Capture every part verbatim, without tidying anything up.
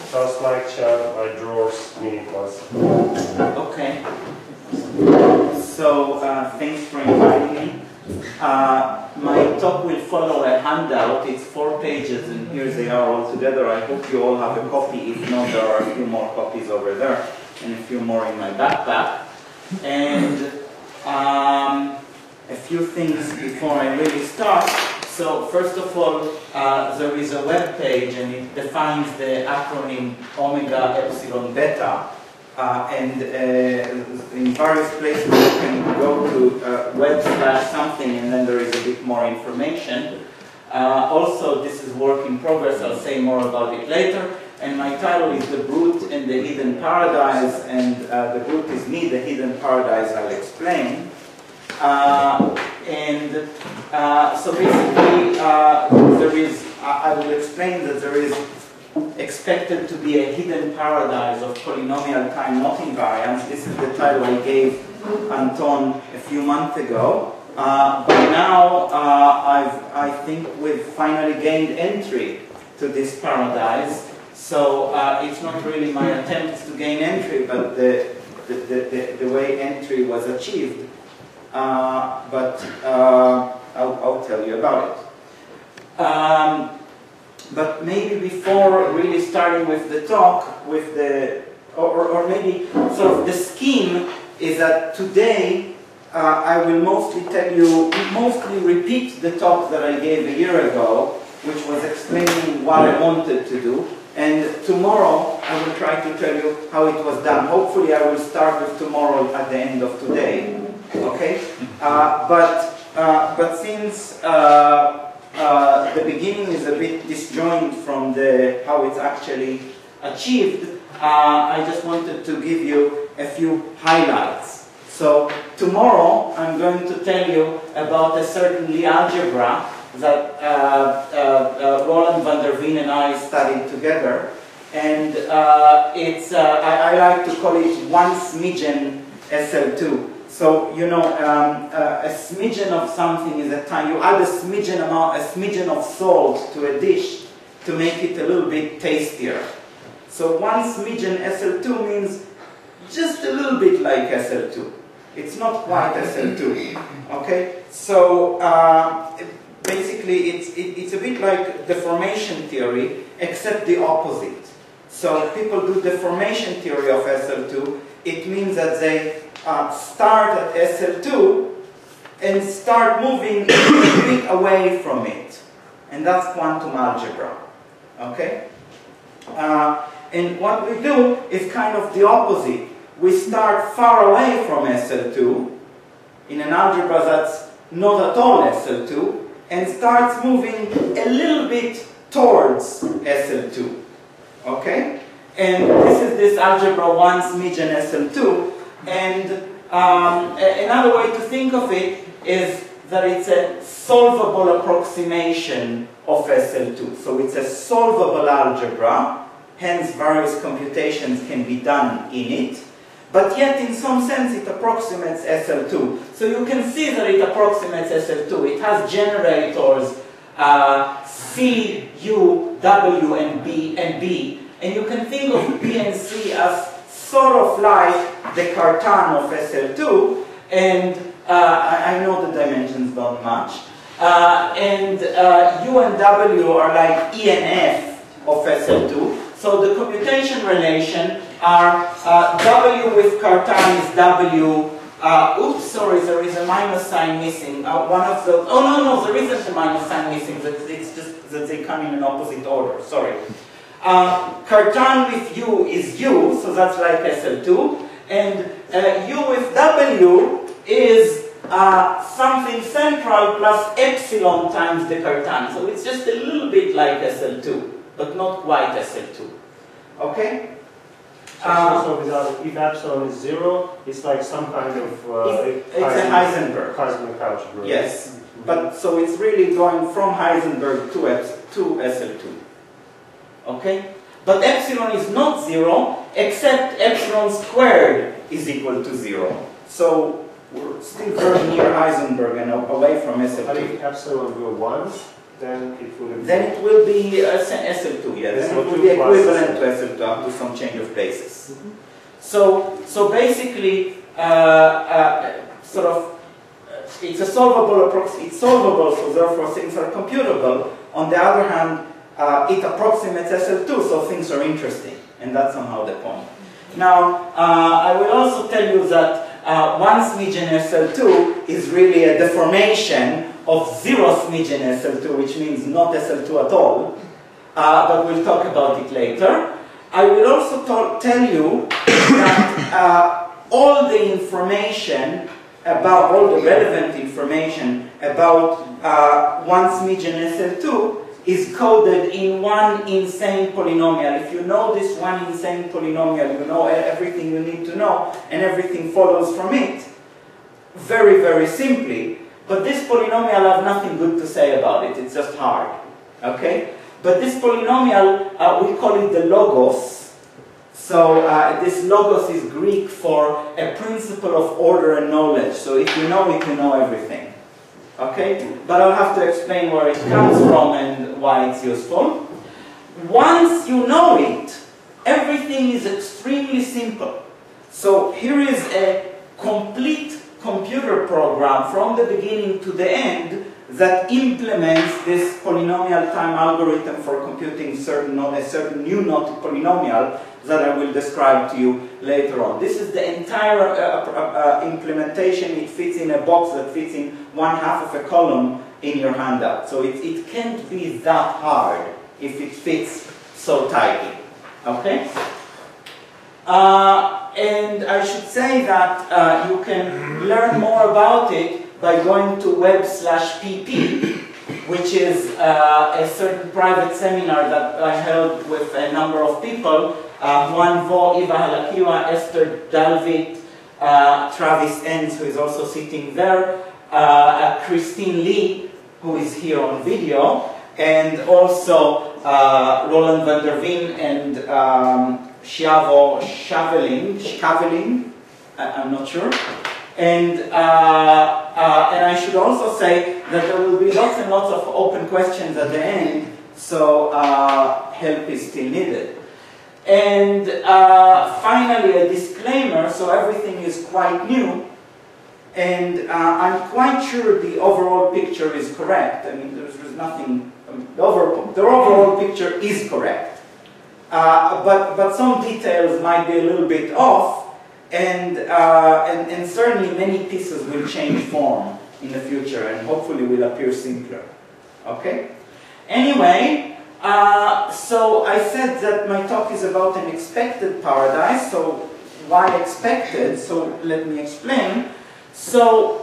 Just like chat, I draw mini class. Okay. So uh, thanks for inviting me. Uh, my talk will follow a handout. It's four pages, and here they are all together. I hope you all have a copy. If not, there are a few more copies over there, and a few more in my backpack. And um, a few things before I really start. So first of all, uh, there is a web page, and it defines the acronym Omega Epsilon Beta. Uh, and uh, in various places you can go to uh, web slash something, and then there is a bit more information. Uh, also, this is work in progress. I'll say more about it later. And my title is The Brute and the Hidden Paradise, and uh, the brute is me, the hidden paradise I'll explain. Uh, and uh, so basically, uh, there is, I will explain that there is expected to be a hidden paradise of polynomial time not invariance. This is the title I gave Anton a few months ago. Uh, but now uh, I've, I think we've finally gained entry to this paradise. So uh, it's not really my attempt to gain entry, but the, the, the, the, the way entry was achieved. Uh, but uh, I'll, I'll tell you about it. Um, But maybe before really starting with the talk, with the, or, or maybe sort of the scheme is that today uh, I will mostly tell you, mostly repeat the talk that I gave a year ago, which was explaining what I wanted to do. And tomorrow I will try to tell you how it was done. Hopefully I will start with tomorrow at the end of today. Okay? Uh, but, uh, but since uh, Uh, the beginning is a bit disjoint from the how it's actually achieved, uh, I just wanted to give you a few highlights. So tomorrow I'm going to tell you about a certain Lie algebra that uh, uh, uh, Roland van der Veen and I studied together, and uh, it's uh, I, I like to call it one smidgen S L two. So, you know, um, uh, a smidgen of something is a time. You add a smidgen amount, a smidgen of salt to a dish to make it a little bit tastier. So one smidgen S L two means just a little bit like S L two. It's not quite S L two, okay? So, uh, basically, it's, it, it's a bit like deformation theory, except the opposite. So, people do deformation theory of S L two. It means that they Uh, start at S L two and start moving a little bit away from it. And that's quantum algebra. Okay? Uh, and what we do is kind of the opposite. We start far away from S L two in an algebra that's not at all S L two and starts moving a little bit towards S L two. Okay? And this is this algebra one smidgen S L two. And um, another way to think of it is that it's a solvable approximation of S L two. So it's a solvable algebra, hence various computations can be done in it. But yet, in some sense, it approximates S L two. So you can see that it approximates S L two. It has generators uh, C, U, W, and B, and B. And you can think of B and C as sort of like the Cartan of S L two, and uh, I, I know the dimensions don't match, uh, and uh, U and W are like E and F of S L two, so the commutation relation are uh, W with Cartan is W, uh, oops, sorry, there is a minus sign missing, uh, one of those, oh no, no, there isn't a minus sign missing, it's just that they come in an opposite order, sorry. Uh, Cartan with U is U, so that's like S L two, and uh, U with W is uh, something central plus epsilon times the Cartan, so it's just a little bit like S L two, but not quite S L two. Okay? So, uh, so without, if epsilon is zero, it's like some kind of uh, it's, it's a Heisenberg. Heisenberg algebra. Yes, but so it's really going from Heisenberg to, to S L two. Okay? But epsilon is not zero, except epsilon squared is equal to zero. So we're still very near Heisenberg and away from S L two. But if epsilon were one, then it will be... Then it will be uh, S L two, yeah. Then it will be equivalent to S L two up to some change of places. Mm-hmm. So, so basically, uh, uh, sort of, uh, it's a solvable approx. It's solvable, so therefore things are computable. On the other hand, uh, it approximates S L two, so things are interesting, and that's somehow the point. Now, uh, I will also tell you that uh, one smidgen S L two is really a deformation of zero smidgen S L two, which means not S L two at all. Uh, but we'll talk about it later. I will also tell you that uh, all the information about, all the relevant information about uh, one smidgen S L two is coded in one insane polynomial. If you know this one insane polynomial, you know everything you need to know, and everything follows from it, very, very simply. But this polynomial, I have nothing good to say about it, it's just hard, okay? But this polynomial, uh, we call it the logos. So uh, this logos is Greek for a principle of order and knowledge. So if you know it, you know everything. Okay? But I'll have to explain where it comes from and why it's useful. Once you know it, everything is extremely simple. So here is a complete computer program from the beginning to the end that implements this polynomial time algorithm for computing certain, a certain new knot polynomial that I will describe to you later on. This is the entire uh, uh, implementation. It fits in a box that fits in one half of a column in your handout. So it, it can't be that hard if it fits so tightly. Okay? Uh, and I should say that uh, you can learn more about it by going to web slash pp, which is uh, a certain private seminar that I held with a number of people. Uh, Juan Vo, Eva Halakiwa, Esther Dalvit, uh, Travis Enns, who is also sitting there, uh, uh, Christine Lee, who is here on video, and also uh, Roland van der Veen and um, Schiavo Schaveling, Schaveling, I'm not sure. And, uh, uh, and I should also say that there will be lots and lots of open questions at the end, so uh, help is still needed. And uh, finally, a disclaimer, so everything is quite new, and uh, I'm quite sure the overall picture is correct. I mean, there's, there's nothing, I mean, the, over, the overall picture is correct, uh, but, but some details might be a little bit off. And, uh, and, and certainly many pieces will change form in the future and hopefully will appear simpler. Okay? Anyway, uh, so I said that my talk is about an expected paradise. So why expected? So let me explain. So,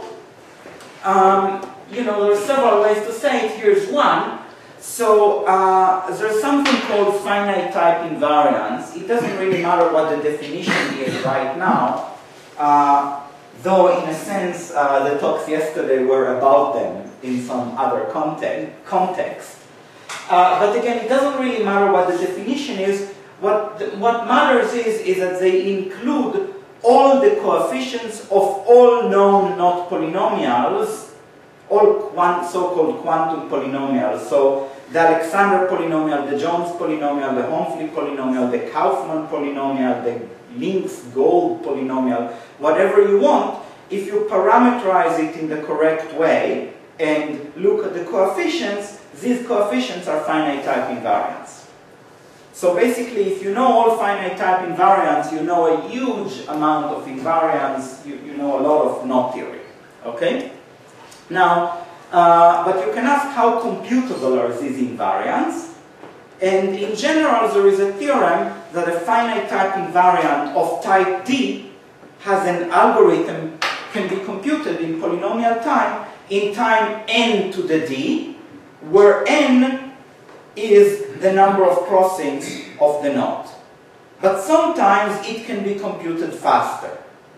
um, you know, there are several ways to say it. Here's one. So uh, there's something called finite type invariance. It doesn't really matter what the definition is right now, uh, though in a sense uh, the talks yesterday were about them in some other context. context. Uh, but again, it doesn't really matter what the definition is. What, the, what matters is, is that they include all the coefficients of all known knot polynomials, all so-called quantum polynomials. So the Alexander polynomial, the Jones polynomial, the Homfly polynomial, the Kaufman polynomial, the Links-Gold polynomial, whatever you want, if you parameterize it in the correct way and look at the coefficients, these coefficients are finite type invariants. So basically, if you know all finite type invariants, you know a huge amount of invariants, you, you know a lot of knot theory. Okay? Now, uh, but you can ask how computable are these invariants, and in general there is a theorem that a finite type invariant of type D has an algorithm, can be computed in polynomial time, in time n to the d, where n is the number of crossings of the knot. But sometimes it can be computed faster.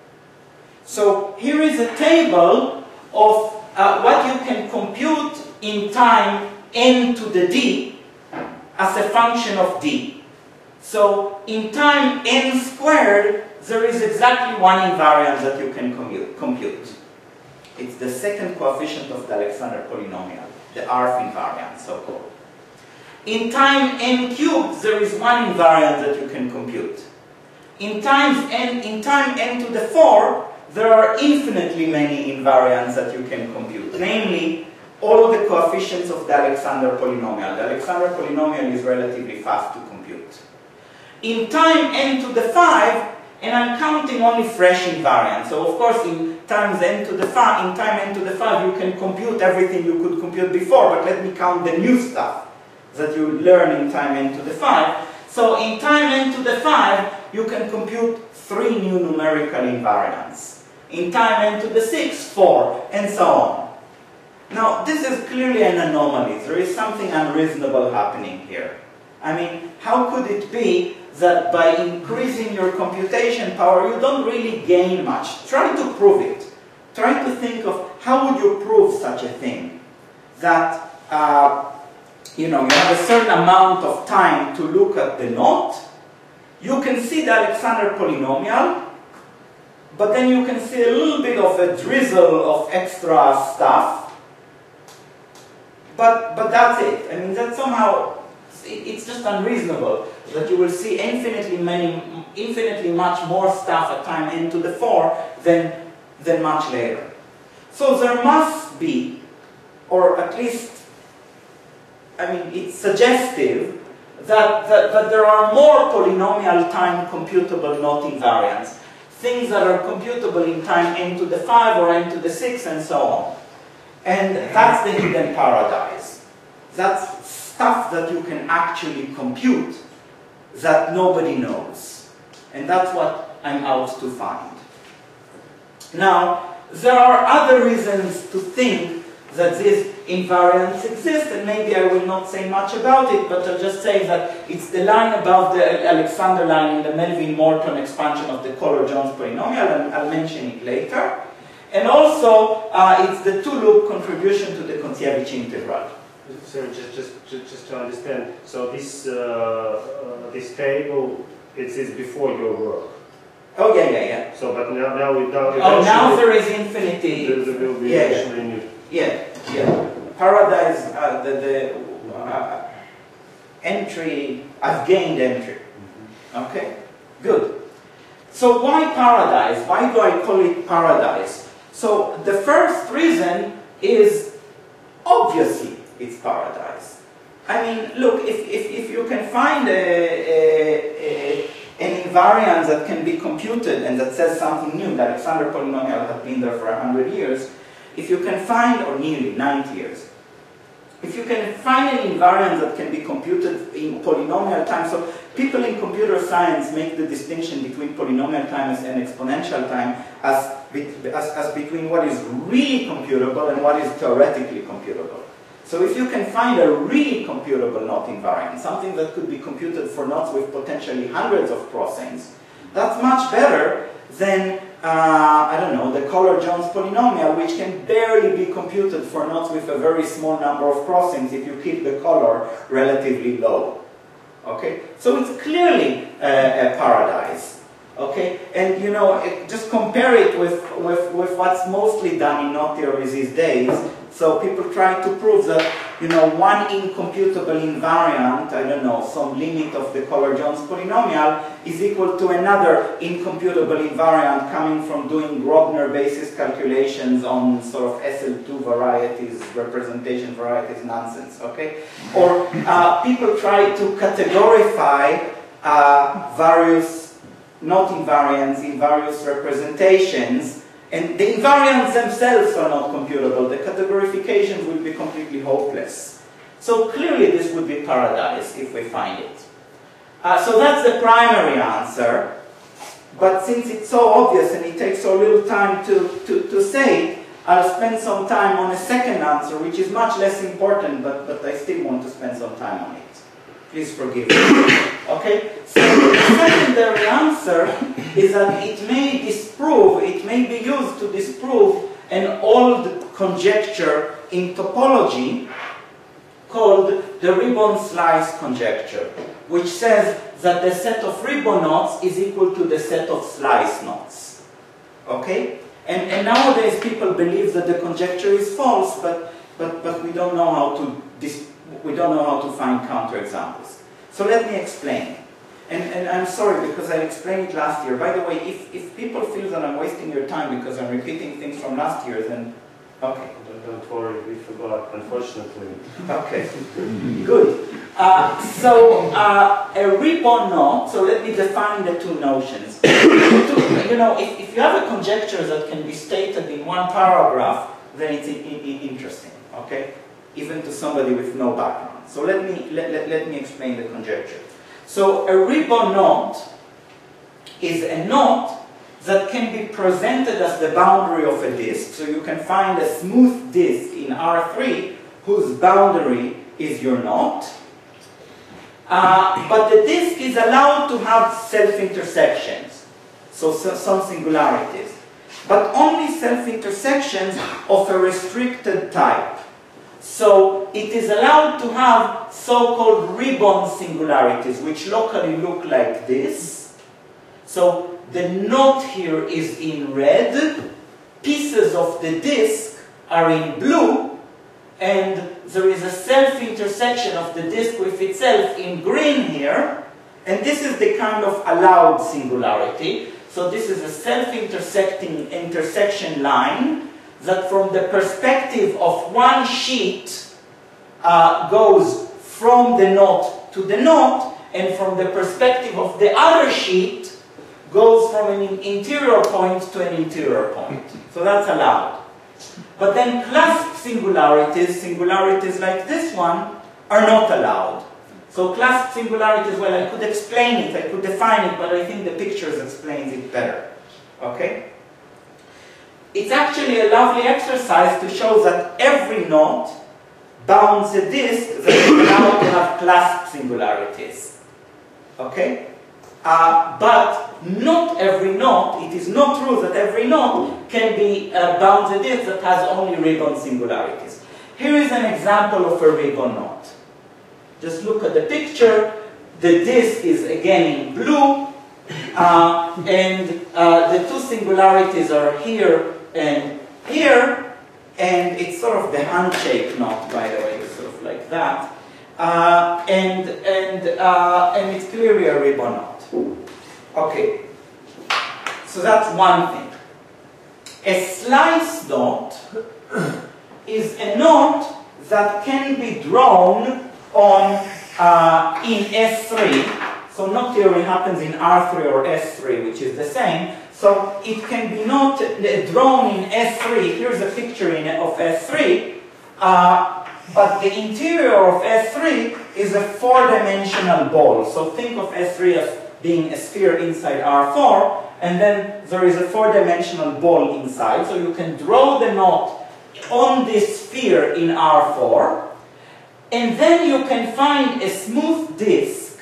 So here is a table of Uh, what you can compute in time n to the d as a function of d. So in time n squared, there is exactly one invariant that you can compute. It's the second coefficient of the Alexander polynomial. the Arf invariant, so-called. In time n cubed, there is one invariant that you can compute. In times n, in time n to the four, there are infinitely many invariants that you can compute. Namely, all the coefficients of the Alexander polynomial. The Alexander polynomial is relatively fast to compute. In time n to the five, and I'm counting only fresh invariants. So of course, in times n to the five, in time n to the five, you can compute everything you could compute before. But let me count the new stuff that you learn in time n to the five. So in time n to the five, you can compute three new numerical invariants. In time n to the six, four, and so on. Now, this is clearly an anomaly. There is something unreasonable happening here. I mean, how could it be that by increasing your computation power, you don't really gain much? Try to prove it. Try to think of how would you prove such a thing? That, uh, you know, you have a certain amount of time to look at the knot. You can see the Alexander polynomial, but then you can see a little bit of a drizzle of extra stuff. But, but that's it. I mean, that somehow, it's just unreasonable that you will see infinitely many, infinitely much more stuff at time n to the four than, than much later. So there must be, or at least, I mean, it's suggestive that, that, that there are more polynomial time computable knot invariants. Things that are computable in time n to the five or n to the six and so on. And that's the hidden paradise. That's stuff that you can actually compute that nobody knows. And that's what I'm out to find. Now, there are other reasons to think that these invariants exist, and maybe I will not say much about it, but I'll just say that it's the line above the Alexander line in the Melvin-Morton expansion of the Kohler-Jones polynomial, and I'll mention it later. And also, uh, it's the two-loop contribution to the Kontsevich integral. Sorry, just, just, just, just to understand. So this, uh, uh, this table, it is before your work. Oh yeah, yeah, yeah. So, but now, now, now oh, now there is infinity. There, there will be yeah, actually new. Yeah, yeah. Paradise, uh, the, the uh, entry. I've gained entry. Mm-hmm. Okay, good. So why paradise? Why do I call it paradise? So the first reason is obviously it's paradise. I mean, look, if, if, if you can find a, a, a, an invariant that can be computed and that says something new, the Alexander polynomial has been there for a hundred years, if you can find, or nearly ninety years, if you can find an invariant that can be computed in polynomial time, so people in computer science make the distinction between polynomial time and exponential time as, as, as between what is really computable and what is theoretically computable. So if you can find a really computable knot invariant, something that could be computed for knots with potentially hundreds of crossings, that's much better than, uh, I don't know, the Kohler-Jones polynomial, which can barely be computed for knots with a very small number of crossings if you keep the color relatively low. Okay? So it's clearly uh, a paradise. Okay? And you know, it, just compare it with, with, with what's mostly done in knot theories these days. So people try to prove that, you know, one incomputable invariant, I don't know, some limit of the Kohler-Jones polynomial is equal to another incomputable invariant coming from doing Grobner basis calculations on sort of S L two varieties, representation varieties nonsense, okay? Or uh, people try to categorify uh, various knot invariants in various representations. And the invariants themselves are not computable. The categorification will be completely hopeless. So clearly this would be paradise if we find it. Uh, so that's the primary answer. But since it's so obvious and it takes so little time to, to, to say, I'll spend some time on a second answer, which is much less important, but, but I still want to spend some time on it. Please forgive me. Okay? So the secondary answer is that it may disprove, it may be used to disprove an old conjecture in topology called the ribbon slice conjecture, which says that the set of ribbon knots is equal to the set of slice knots. Okay? And, and nowadays people believe that the conjecture is false, but but, but we don't know how to dis we don't know how to find counterexamples. So let me explain. And, and I'm sorry because I explained it last year. By the way, if, if people feel that I'm wasting your time because I'm repeating things from last year, then okay. Don't, don't worry, we forgot, unfortunately. Okay, good. Uh, so uh, a ribbon knot, so let me define the two notions. You know, if, if you have a conjecture that can be stated in one paragraph, then it's in, in, interesting, okay? Even to somebody with no background. So let me, let, let, let me explain the conjecture. So a ribbon knot is a knot that can be presented as the boundary of a disk. So you can find a smooth disk in R three whose boundary is your knot. Uh, but the disk is allowed to have self-intersections, so, so some singularities, but only self-intersections of a restricted type. So it is allowed to have so-called ribbon singularities, which locally look like this. So the knot here is in red, pieces of the disk are in blue, and there is a self-intersection of the disk with itself in green here, and this is the kind of allowed singularity. So this is a self-intersecting intersection line that from the perspective of one sheet uh, goes from the knot to the knot, and from the perspective of the other sheet goes from an interior point to an interior point. So that's allowed. But then clasp singularities, singularities like this one, are not allowed. So clasp singularities, well, I could explain it, I could define it, but I think the pictures explains it better. Okay? It's actually a lovely exercise to show that every knot bounds a disk that is allowed to have clasp singularities. Okay? Uh, but not every knot, it is not true that every knot can be uh, bound a disk that has only ribbon singularities. Here is an example of a ribbon knot. Just look at the picture. The disk is again in blue, uh, and uh, the two singularities are here and here, and it's sort of the handshake knot, by the way, it's sort of like that. Uh, and, and, uh, and it's clearly a ribbon knot. Okay, so that's one thing. A slice knot is a knot that can be drawn on uh, in S three. So knot theory happens in R three or S three, which is the same. So it can be not drawn in S three. Here's a picture in, of S three. Uh, but the interior of S three is a four-dimensional ball. So think of S three as being a sphere inside R four, and then there is a four-dimensional ball inside. So you can draw the knot on this sphere in R four, and then you can find a smooth disk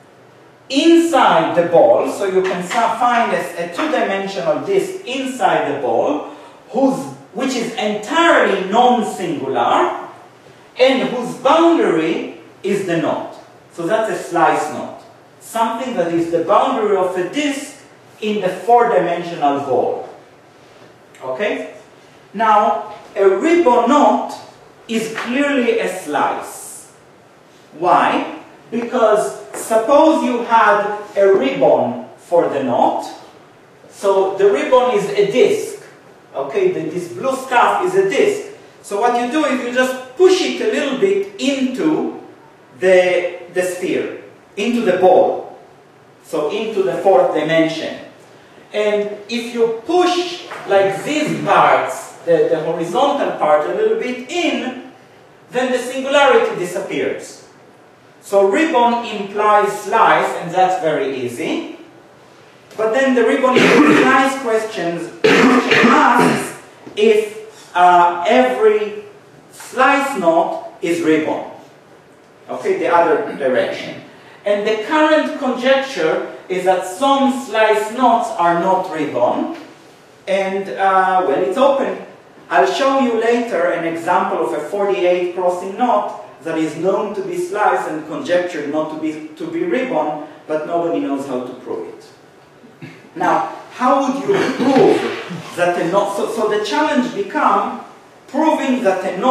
inside the ball. So you can find a, a two-dimensional disk inside the ball, whose, which is entirely non-singular, and whose boundary is the knot. So that's a slice knot. Something that is the boundary of a disk in the four-dimensional ball. Okay? Now, a ribbon knot is clearly a slice. Why? Because suppose you had a ribbon for the knot. So the ribbon is a disk. Okay, the, this blue stuff is a disk. So what you do is you just push it a little bit into the, the sphere, into the ball. So into the fourth dimension. And if you push like these parts, the, the horizontal part a little bit in, then the singularity disappears. So ribbon implies slice, and that's very easy. But then the ribbon slice questions asks if uh, every slice knot is ribbon. Okay, the other direction. And the current conjecture is that some slice knots are not ribbon, and uh, well, it's open. I'll show you later an example of a forty-eight crossing knot that is known to be sliced and conjectured not to be, to be ribbon, but nobody knows how to prove it. Now, how would you prove that a knot, so, so the challenge becomes proving that a knot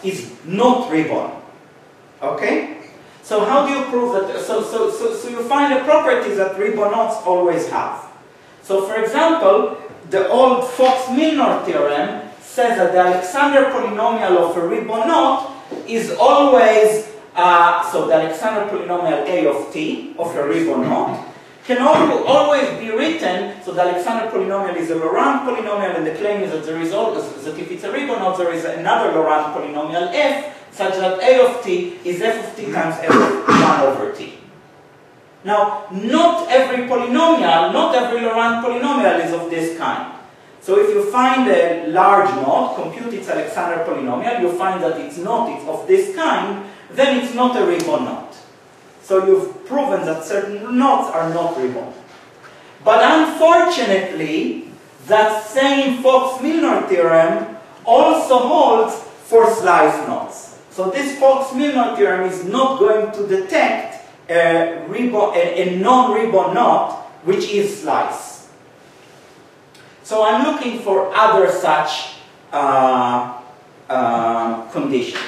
is not ribbon. Okay? So how do you prove that? So, so, so, so you find the properties that ribbon-knots always have. So for example, the old Fox-Milnor theorem says that the Alexander polynomial of a ribbon-knot is always, uh, so the Alexander polynomial A of t, of a ribbon-knot, can al always be written, so the Alexander polynomial is a Laurent polynomial, and the claim is that there is always, that if it's a ribbon-knot, there is another Laurent polynomial f, such that A of t is f of t times f of one over t. Now, not every polynomial, not every Laurent polynomial is of this kind. So if you find a large knot, compute its Alexander polynomial, you find that it's not it's of this kind, then it's not a ribbon knot. So you've proven that certain knots are not ribbon. But unfortunately, that same Fox-Milnor theorem also holds for slice knots. So this Fox-Milnor theorem is not going to detect a, ribbon, a, a non-ribbon knot which is slice. So I'm looking for other such uh, uh, conditions.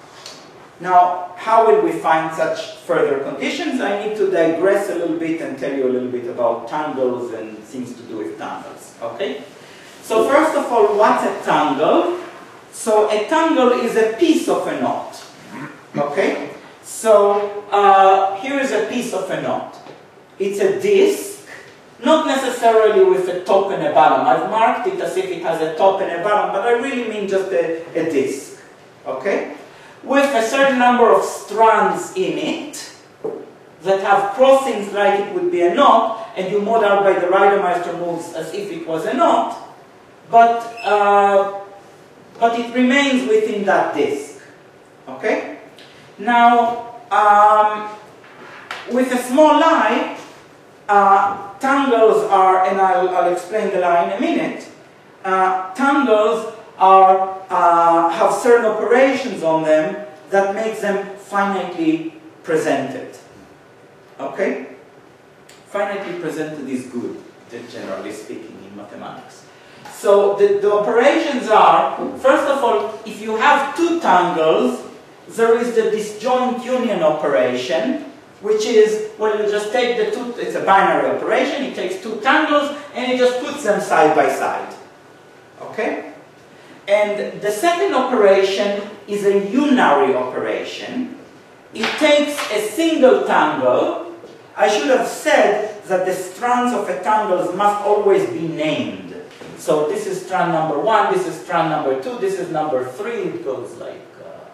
Now, how will we find such further conditions? I need to digress a little bit and tell you a little bit about tangles and things to do with tangles. Okay? So first of all, what's a tangle? So a tangle is a piece of a knot. Okay? So uh, here is a piece of a knot. It's a disc, not necessarily with a top and a bottom. I've marked it as if it has a top and a bottom, but I really mean just a, a disc. Okay? With a certain number of strands in it that have crossings like it would be a knot, and you model by the Reidemeister moves as if it was a knot, but, uh, but it remains within that disk. Okay? Now, um, with a small I, uh, tangles are, and I'll, I'll explain the lie in a minute, uh, tangles are, uh, have certain operations on them that makes them finitely presented. Okay? Finitely presented is good, generally speaking, in mathematics. So the, the operations are, first of all, if you have two tangles, there is the disjoint union operation, which is, well, you just take the two, it's a binary operation, it takes two tangles, and it just puts them side by side. Okay? And the second operation is a unary operation. It takes a single tangle. I should have said that the strands of a tangle must always be named. So this is strand number one, this is strand number two, this is number three, it goes like, uh,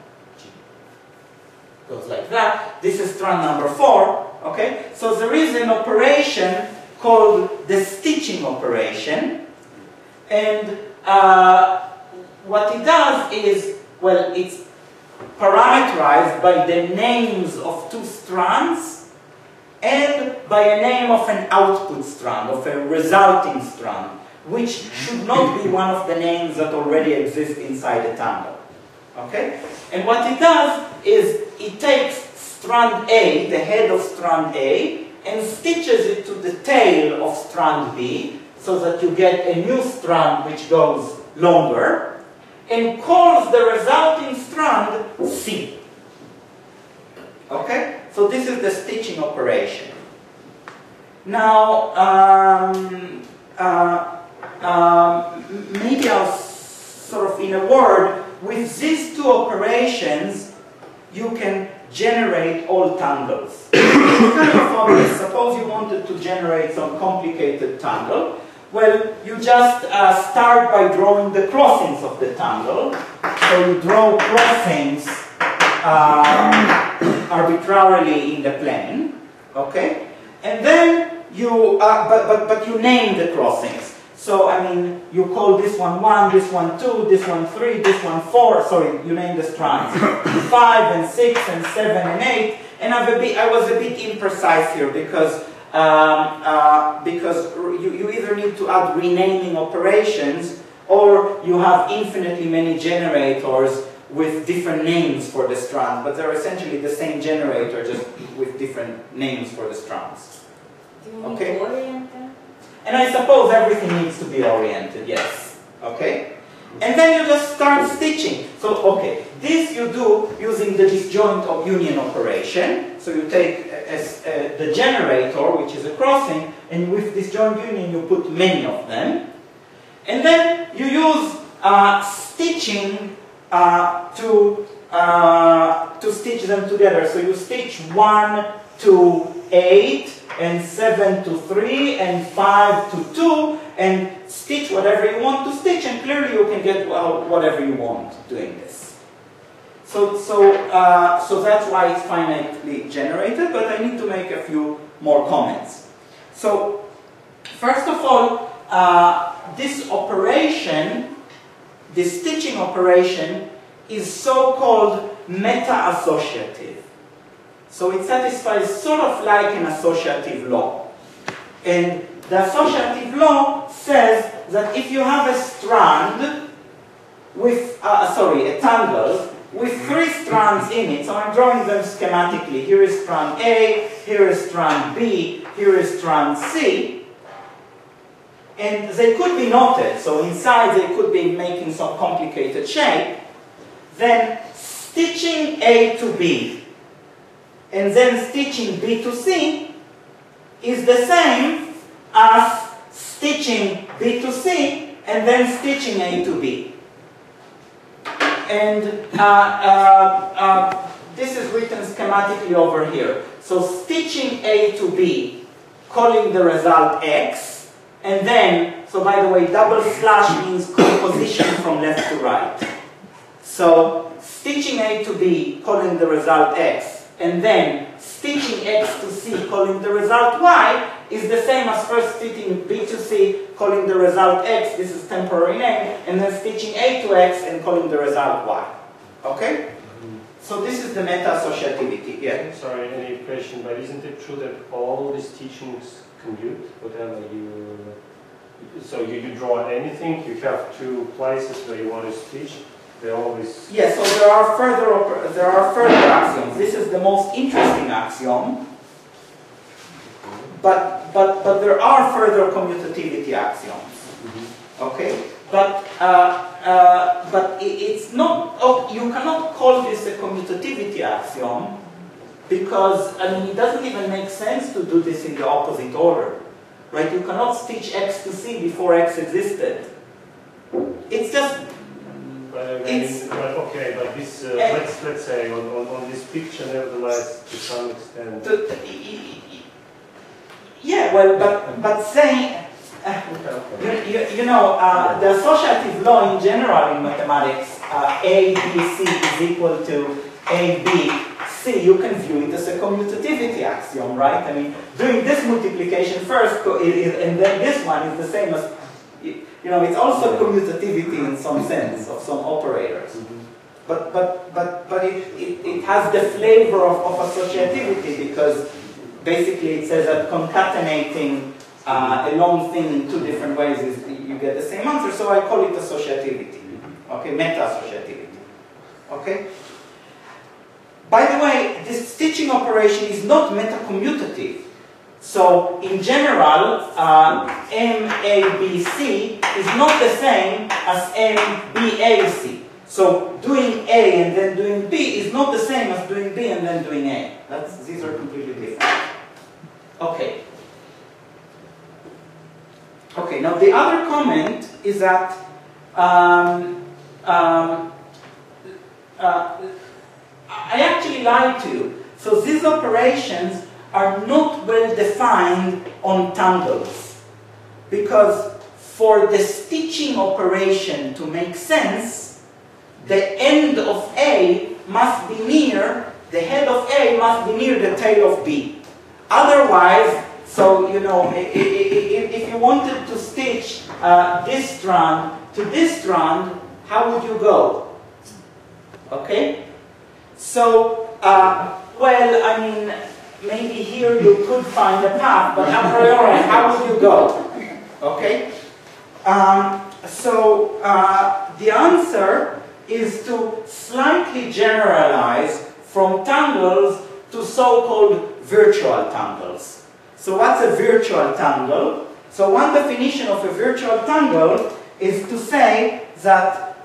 goes like that. This is strand number four, okay? So there is an operation called the stitching operation, and uh, what it does is, well, it's parameterized by the names of two strands and by a name of an output strand, of a resulting strand, which should not be one of the names that already exist inside the tangle. Okay? And what it does is it takes strand A, the head of strand A, and stitches it to the tail of strand B, so that you get a new strand which goes longer, and calls the resulting strand C. Okay? So this is the stitching operation. Now, um, uh, um, maybe I'll sort of, in a word, with these two operations, you can generate all tangles. It's kind of obvious. Suppose you wanted to generate some complicated tangle. Well, you just uh, start by drawing the crossings of the tangle. So you draw crossings uh, arbitrarily in the plane, okay? And then you, uh, but, but, but you name the crossings. So, I mean, you call this one one, this one two, this one three, this one four, sorry, you name the strands. five and six and seven and eight, and I've a bit, I was a bit imprecise here because Um, uh, because you, you either need to add renaming operations or you have infinitely many generators with different names for the strands, but they're essentially the same generator just with different names for the strands. Do you need Okay? to orient them? And I suppose everything needs to be oriented, yes. Okay? And then you just start stitching. So, okay, this you do using the disjoint of union operation. So you take as, uh, the generator, which is a crossing, and with disjoint union you put many of them. And then you use uh, stitching uh, to, uh, to stitch them together. So you stitch one to eight, and seven to three, and five to two, and stitch whatever you want to stitch, and clearly you can get well, whatever you want doing this. So, so, uh, so that's why it's finitely generated, but I need to make a few more comments. So, first of all, uh, this operation, this stitching operation, is so-called meta-associative. So it satisfies sort of like an associative law. And the associative law says that if you have a strand with, uh, sorry, a tangle with three strands in it, so I'm drawing them schematically. Here is strand A, here is strand B, here is strand C. And they could be knotted, so inside they could be making some complicated shape. Then stitching A to B and then stitching B to C is the same as stitching B to C and then stitching A to B. And uh, uh, uh, this is written schematically over here. So stitching A to B, calling the result X, and then, so by the way, double slash means composition from left to right. So stitching A to B, calling the result X, and then stitching X to C, calling the result Y, is the same as first stitching B to C, calling the result X, this is temporary name, and then stitching A to X and calling the result Y. Okay? Mm-hmm. So this is the meta-associativity. Yeah? Sorry, any question, but isn't it true that all these teachings commute, whatever you... So you, you draw anything, you have two places where you want to stitch, they always... Yes, so there are further there are further axioms. This is the most interesting axiom, but but but there are further commutativity axioms. Mm-hmm. Okay, but uh, uh, but it, it's not. Oh, you cannot call this a commutativity axiom because I mean it doesn't even make sense to do this in the opposite order, right? You cannot stitch X to C before X existed. It's just. But, I mean, but okay, but this, uh, uh, let's let's say on, on, on this picture, nevertheless, to some extent. To, to, yeah, well, but but saying, uh, you, you, you know, uh, the associative law in general in mathematics, uh, A B C is equal to A B C. You can view it as a commutativity axiom, right? I mean, doing this multiplication first, and then this one is the same as. You know, it's also commutativity in some sense of some operators. Mm-hmm. But but but but it, it, it has the flavor of, of associativity because basically it says that concatenating uh, a long thing in two different ways is you get the same answer. So I call it associativity. Okay, meta-associativity. Okay? By the way, this stitching operation is not metacommutative. So, in general, uh, M A B C is not the same as M B A C. So, doing A and then doing B is not the same as doing B and then doing A. That's, these are completely different. Okay. Okay, now the other comment is that um, um, uh, I actually lied to you. So, these operations are not well defined on tangles because for the stitching operation to make sense, the end of A must be near, the head of A must be near the tail of B. Otherwise, so you know, if, if you wanted to stitch uh, this strand to this strand, how would you go? Okay? So, uh, well, I mean, maybe here you could find a path, but a priori, how would you go? Okay? Um, so, uh, the answer is to slightly generalize from tangles to so-called virtual tangles. So what's a virtual tangle? So one definition of a virtual tangle is to say that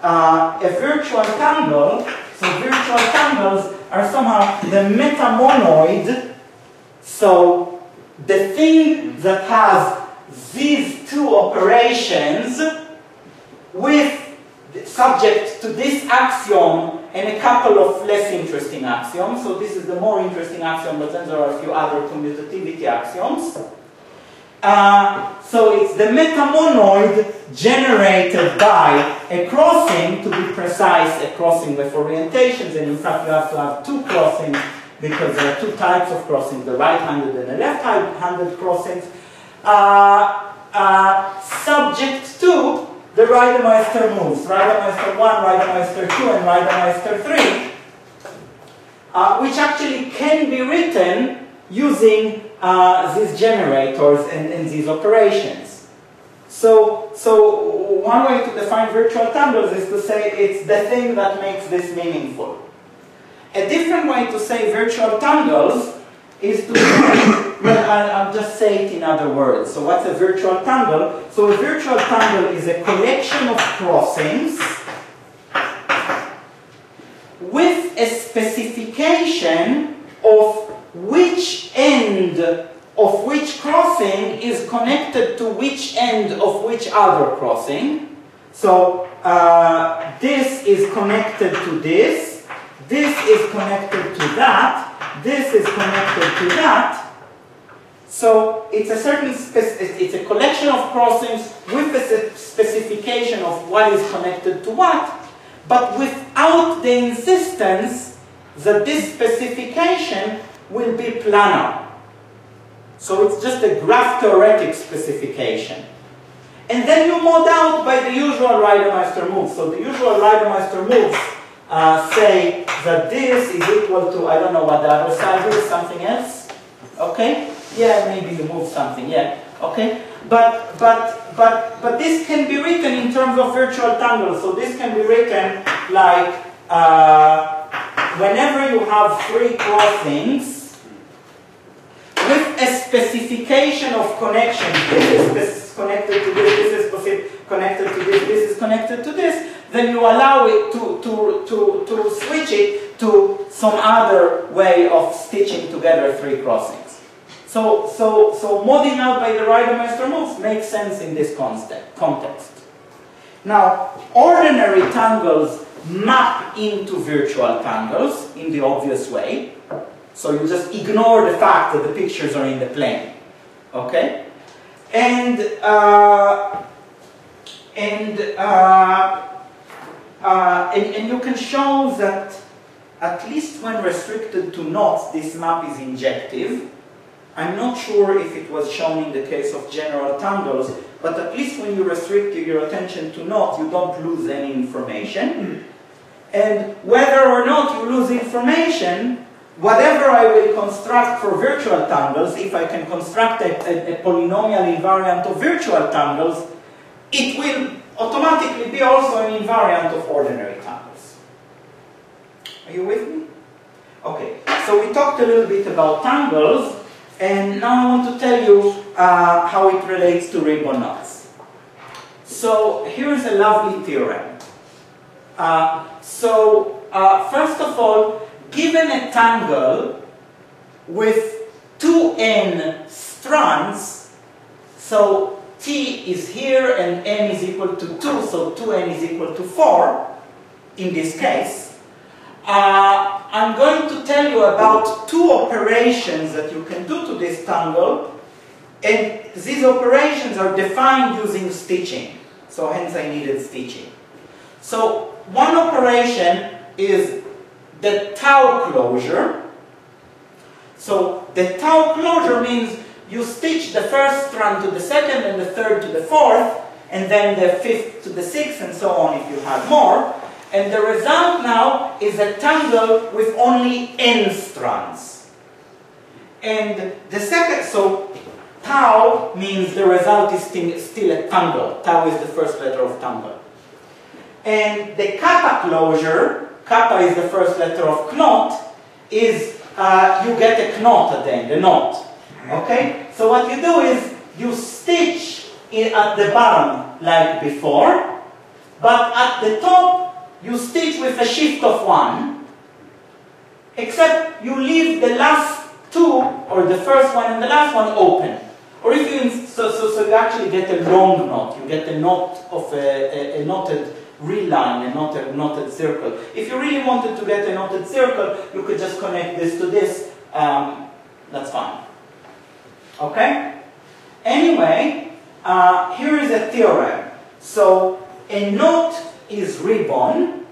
uh, a virtual tangle, so virtual tangles are somehow the metamonoid, so the thing that has these two operations with subject to this axiom and a couple of less interesting axioms. So this is the more interesting axiom, but then there are a few other commutativity axioms. Uh, so it's the metamonoid generated by a crossing, to be precise, a crossing with orientations, and in fact you have to have two crossings because there are two types of crossings, the right-handed and the left-handed crossings, uh, uh, subject to the Reidemeister moves, Reidemeister one, Reidemeister two, and Reidemeister three, uh, which actually can be written using uh, these generators and, and these operations. So, so one way to define virtual tangles is to say it's the thing that makes this meaningful. A different way to say virtual tangles is to say, well, I'll, I'll just say it in other words. So what's a virtual tangle? So a virtual tangle is a collection of crossings with a specification of which end of which crossing is connected to which end of which other crossing. So uh, this is connected to this, this is connected to that, this is connected to that. So it's a certain, it's a collection of crossings with a specification of what is connected to what, but without the insistence that this specification will be planar. So it's just a graph-theoretic specification. And then you mod out by the usual Reidemeister moves. So the usual Reidemeister moves uh, say that this is equal to, I don't know what the other side is, something else? Okay? Yeah, maybe you move something, yeah. Okay? But, but, but, but this can be written in terms of virtual tangles. So this can be written like, uh, whenever you have three crossings, with a specification of connection, this is connected to this, this is connected to this, this is connected to this, then you allow it to, to, to, to switch it to some other way of stitching together three crossings. So, so, so modding out by the Reidemeister moves makes sense in this context. Now, ordinary tangles map into virtual tangles in the obvious way. So you just ignore the fact that the pictures are in the plane, okay? And uh, and, uh, uh, and and you can show that at least when restricted to knots, this map is injective. I'm not sure if it was shown in the case of general tangles, but at least when you restrict your attention to knots, you don't lose any information. And whether or not you lose information, whatever I will construct for virtual tangles, if I can construct a, a, a polynomial invariant of virtual tangles, it will automatically be also an invariant of ordinary tangles. Are you with me? Okay, so we talked a little bit about tangles, and now I want to tell you uh, how it relates to ribbon knots. So here's a lovely theorem. Uh, so uh, first of all, given a tangle with two n strands, so T is here and n is equal to two, so two n is equal to four in this case, uh, I'm going to tell you about two operations that you can do to this tangle, and these operations are defined using stitching, so hence I needed stitching. So one operation is the tau closure. So the tau closure means you stitch the first strand to the second and the third to the fourth, and then the fifth to the sixth and so on if you have more. And the result now is a tangle with only n strands. And the second, so tau means the result is still, still a tangle. Tau is the first letter of tangle. And the kappa closure, kappa is the first letter of knot, is uh, you get a knot at the end, a knot. Okay? So what you do is you stitch in at the bottom like before, but at the top you stitch with a shift of one, except you leave the last two, or the first one and the last one, open. Or if you, so, so, so you actually get a long knot, you get a knot of a, a, a knotted real line, a knotted, knotted circle. If you really wanted to get a knotted circle, you could just connect this to this, um, that's fine. Okay? Anyway, uh, here is a theorem. So, a knot is ribbon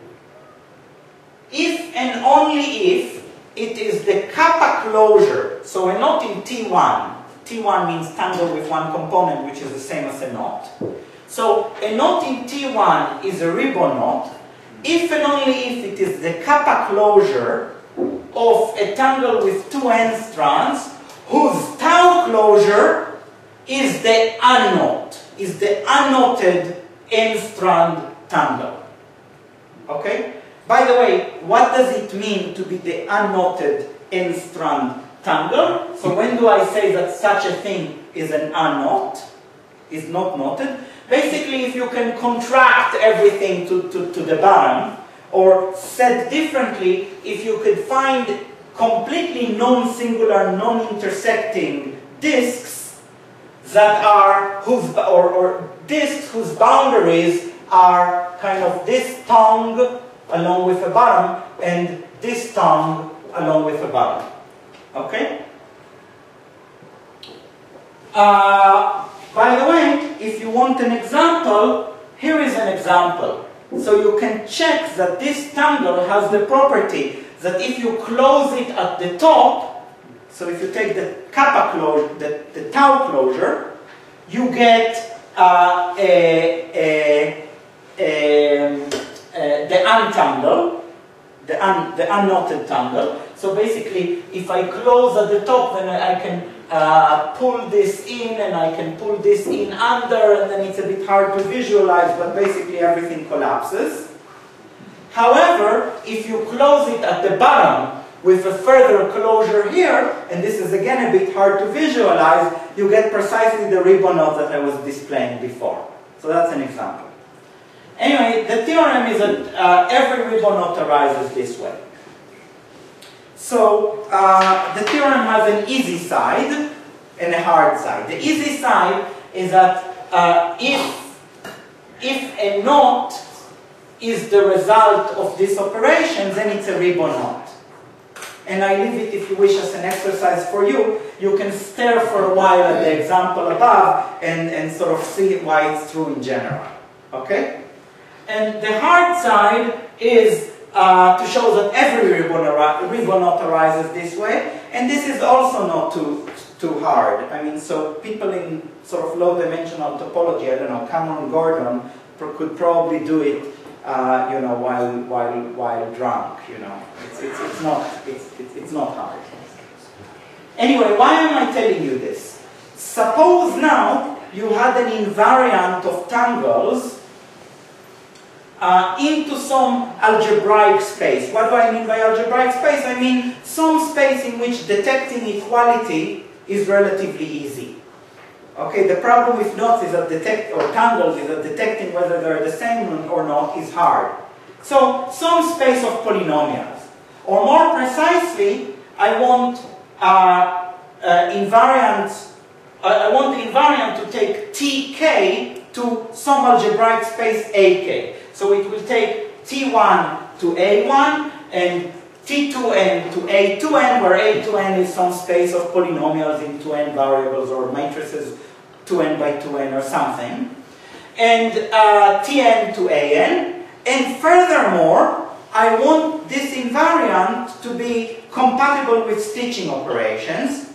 if and only if it is the kappa closure. So a knot in T one. T one means tangle with one component, which is the same as a knot. So a knot in T one is a ribbon knot if and only if it is the kappa closure of a tangle with two end strands whose tau closure is the unknot, is the unknotted end strand tangle. Okay? By the way, what does it mean to be the unknotted end strand tangle? So when do I say that such a thing is an unknot, is not knotted? Basically, if you can contract everything to, to, to the bottom, or said differently, if you could find completely non-singular, non-intersecting disks that are, whose, or, or disks whose boundaries are kind of this tongue along with a bottom, and this tongue along with a bottom. Okay? Uh, by the way, if you want an example, here is an example. So you can check that this tangle has the property that if you close it at the top, so if you take the kappa closure, the, the tau closure, you get uh, a, a, a, a, the untangle, the, un, the unknotted tangle. So basically, if I close at the top, then I can uh, pull this in, and I can pull this in under, and then it's a bit hard to visualize, but basically everything collapses. However, if you close it at the bottom with a further closure here, and this is again a bit hard to visualize, you get precisely the ribbon knot that I was displaying before. So that's an example. Anyway, the theorem is that uh, every ribbon knot arises this way. So, uh, the theorem has an easy side and a hard side. The easy side is that uh, if, if a knot is the result of this operation, then it's a ribbon knot. And I leave it, if you wish, as an exercise for you. You can stare for a while at the example above and, and sort of see why it's true in general. Okay? And the hard side is Uh, to show that every ribbon, ribbon knot arises this way, and this is also not too, too hard. I mean, so people in sort of low-dimensional topology, I don't know, Cameron Gordon pro could probably do it, uh, you know, while, while, while drunk, you know. It's, it's, it's, not, it's, it's, it's not hard. Anyway, why am I telling you this? Suppose now you had an invariant of tangles Uh, into some algebraic space. What do I mean by algebraic space? I mean some space in which detecting equality is relatively easy. Okay, the problem with knots is that detect, or tangles is that detecting whether they're the same or not is hard. So, some space of polynomials. Or more precisely, I want uh, uh, invariants, uh, I want the invariant to take T K to some algebraic space A K. So it will take T one to A one and T two n to A two n, where A two n is some space of polynomials in two n variables or matrices two n by two n or something, and uh, Tn to An. And furthermore, I want this invariant to be compatible with stitching operations,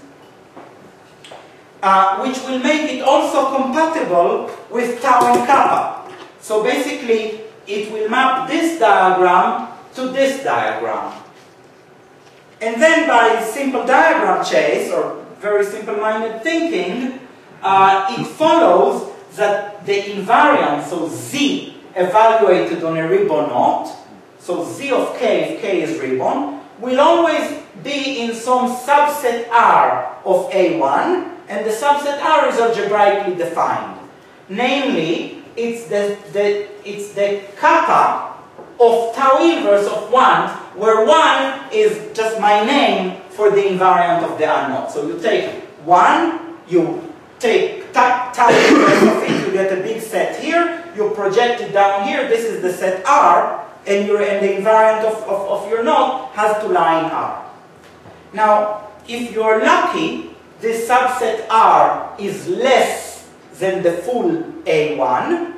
uh, which will make it also compatible with tau and kappa. So basically, it will map this diagram to this diagram. And then by simple diagram chase, or very simple-minded thinking, uh, it follows that the invariant, so Z, evaluated on a ribbon knot, so Z of K, if K is ribbon, will always be in some subset R of A one, and the subset R is algebraically defined. Namely, it's the, the, it's the kappa of tau inverse of one, where one is just my name for the invariant of the unknown. So you take one, you take tau inverse of it, you get a big set here, you project it down here, this is the set R, and, your, and the invariant of, of, of your knot has to lie in R. Now, if you're lucky, this subset R is less than the full A one,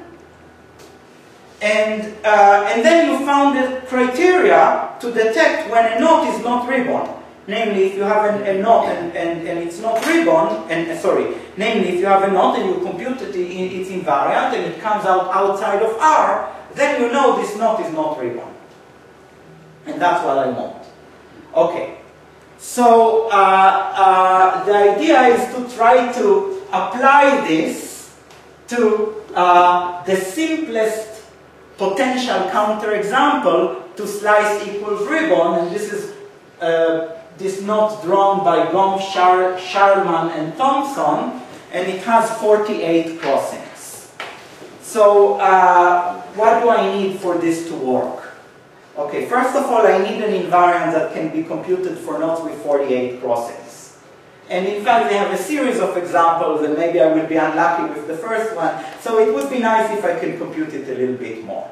and, uh, and then you found the criteria to detect when a knot is not ribbon. Namely, if you have an, a knot and, and, and it's not ribbon, and uh, sorry, namely, if you have a knot and you compute it in its invariant and it comes out outside of R, then you know this knot is not ribbon. And that's what I want. Okay. So, uh, uh, the idea is to try to apply this to uh, the simplest potential counterexample to slice equals ribbon, and this is uh, this knot drawn by Gompf, Char Charman, and Thompson, and it has forty-eight crossings. So, uh, what do I need for this to work? Okay, first of all, I need an invariant that can be computed for knots with forty-eight crossings. And in fact, they have a series of examples, and maybe I will be unlucky with the first one, so it would be nice if I can compute it a little bit more.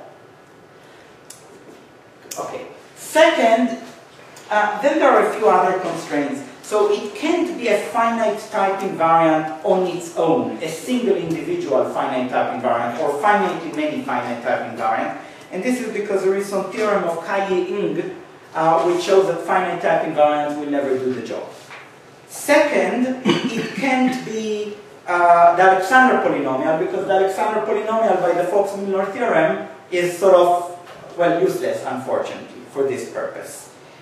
Okay. Second, uh, then there are a few other constraints. So it can't be a finite type invariant on its own, a single individual finite type invariant, or finitely many finite type invariant. And this is because there is some theorem of Kai-Ying uh, which shows that finite type invariants will never do the job. Second, it can't be uh, the Alexander polynomial, because the Alexander polynomial by the Fox-Milnor theorem is sort of, well, useless, unfortunately, for this purpose.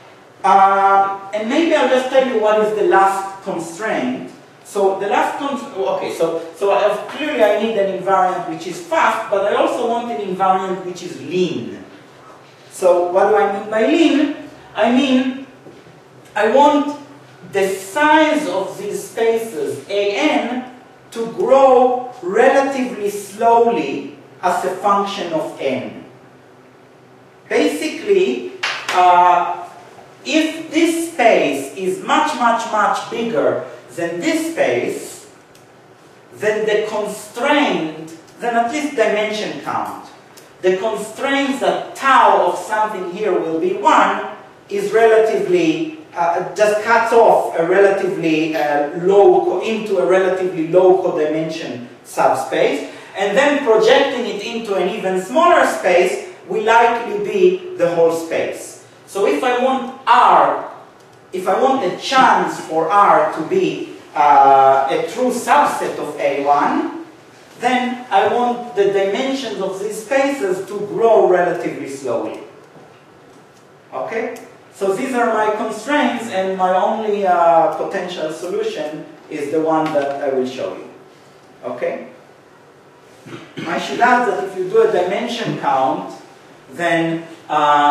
Uh, and maybe I'll just tell you what is the last constraint. So the last constraint, okay, so, so I have, clearly I need an invariant which is fast, but I also want an invariant which is lean. So what do I mean by lean? I mean, I want the size of these spaces, A n, to grow relatively slowly as a function of n. Basically, uh, if this space is much, much, much bigger than this space, then the constraint, then at least dimension count, the constraint that tau of something here will be one is relatively, uh, just cuts off a relatively uh, low, into a relatively low codimension subspace, and then projecting it into an even smaller space will likely be the whole space. So if I want R, if I want a chance for R to be uh, a true subset of A one, then I want the dimensions of these spaces to grow relatively slowly. Okay? So these are my constraints, and my only uh, potential solution is the one that I will show you. Okay? I should add that if you do a dimension count, then uh,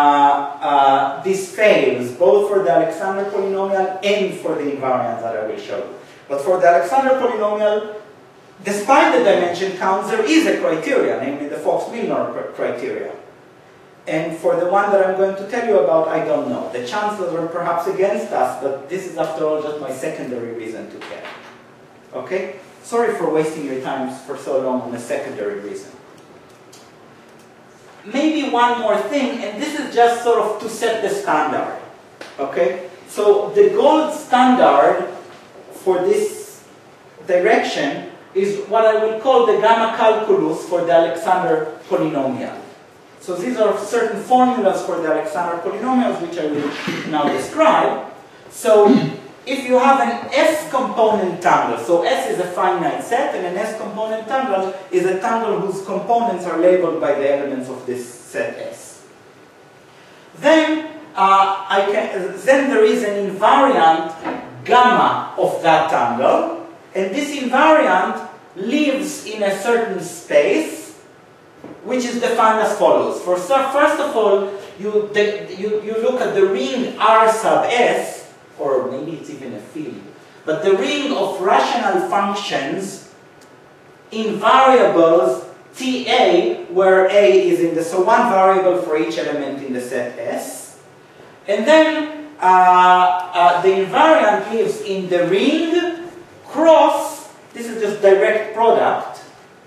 uh, this fails, both for the Alexander polynomial and for the invariant that I will show you. But for the Alexander polynomial, despite the dimension counts, there is a criteria, namely the Fox-Milnor criteria. And for the one that I'm going to tell you about, I don't know. The chances are perhaps against us, but this is after all just my secondary reason to care. Okay? Sorry for wasting your time for so long on a secondary reason. Maybe one more thing, and this is just sort of to set the standard. Okay? So the gold standard for this direction is what I will call the gamma calculus for the Alexander polynomial. So these are certain formulas for the Alexander polynomials which I will now describe. So if you have an S component tangle, so S is a finite set, and an S component tangle is a tangle whose components are labeled by the elements of this set S. Then, uh, I can, then there is an invariant gamma of that tangle, and this invariant lives in a certain space, which is defined as follows. For, first of all, you, the, you, you look at the ring R sub S, or maybe it's even a field, but the ring of rational functions in variables T A, where A is in the, so one variable for each element in the set S. And then uh, uh, the invariant lives in the ring cross, this is just direct product,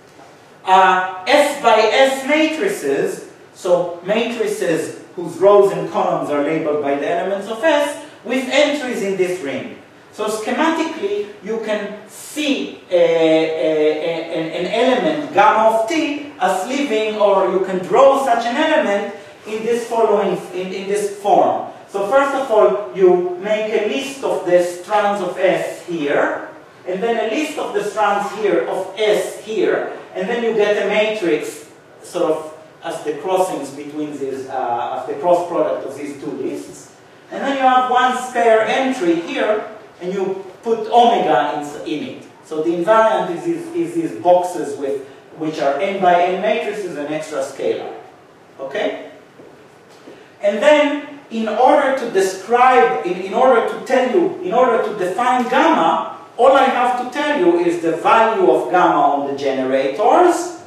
uh, S by S matrices, so matrices whose rows and columns are labeled by the elements of S, with entries in this ring. So schematically, you can see a, a, a, an element, gamma of t, as living, or you can draw such an element in this following, in, in this form. So first of all, you make a list of the strands of S here, and then a list of the strands here of S here, and then you get a matrix, sort of, as the crossings between these, uh, as the cross product of these two lists. And then you have one spare entry here, and you put omega in, in it. So the invariant is, is, is these boxes with, which are n by n matrices and extra scalar. Okay? And then, in order to describe, in, in order to tell you, in order to define gamma, all I have to tell you is the value of gamma on the generators,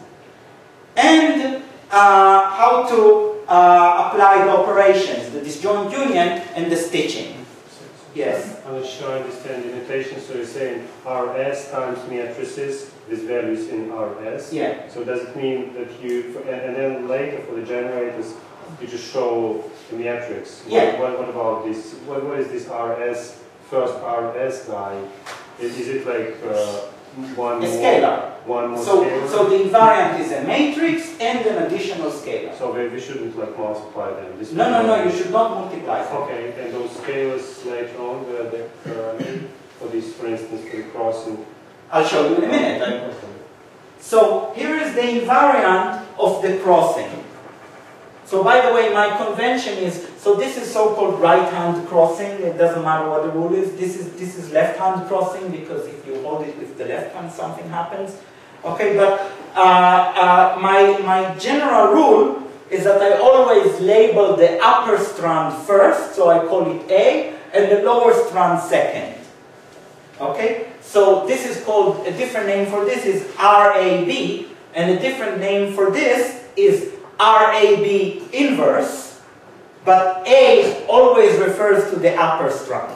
and uh, how to uh, apply the operations, the disjoint union and the stitching. Yes? I'm not sure I understand the notation. So you're saying R S times matrices with values in R S. Yeah. So does it mean that you, and, and then later for the generators, you just show the matrix? Yeah. What, what, what about this? What, what is this R S, first R S guy? Is, is it like uh, one A more? scalar. One more So, scalar? so the invariant is a matrix and an additional scalar. So we, we shouldn't like multiply them. This No, no, no, you should not multiply them. Okay, and those scalars later on, the, the, uh, for this, for instance, for the crossing. I'll show you in a minute. So here is the invariant of the crossing. So by the way, my convention is, so this is so-called right-hand crossing. It doesn't matter what the rule is. This is this is left-hand crossing, because if you hold it with the left hand, something happens. Okay, but uh, uh, my, my general rule is that I always label the upper strand first, so I call it A, and the lower strand second. Okay? So this is called, a different name for this is R A B, and a different name for this is R A B inverse, but A always refers to the upper strand.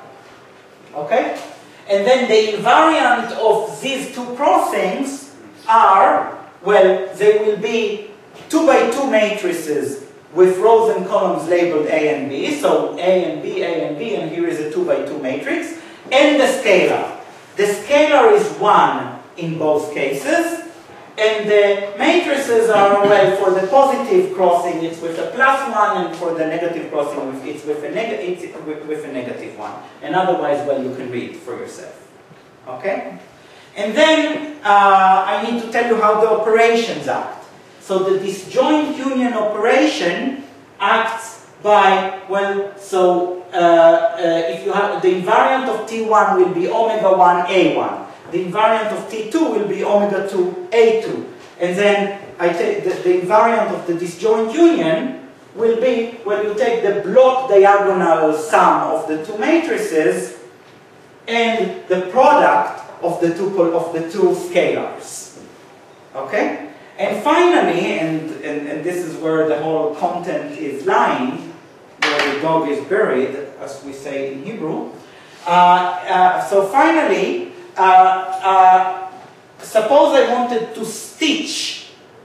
Okay? And then the invariant of these two crossings are, well, they will be two by two matrices with rows and columns labeled A and B. So A and B, A and B, and here is a two by two matrix. And the scalar. The scalar is one in both cases. And the matrices are, well, for the positive crossing, it's with a plus one, and for the negative crossing, it's with a, neg it's with, with a negative one. And otherwise, well, you can read for yourself. Okay? And then, uh, I need to tell you how the operations act. So the disjoint union operation acts by, well, so uh, uh, if you have, the invariant of T one will be omega one A one. The invariant of T two will be omega two A two. And then I take the, the invariant of the disjoint union will be when you take the block diagonal sum of the two matrices and the product of the two, of the two scalars. Okay? And finally, and, and, and this is where the whole content is lying, where the dog is buried, as we say in Hebrew. Uh, uh, so finally, Uh, uh, suppose I wanted to stitch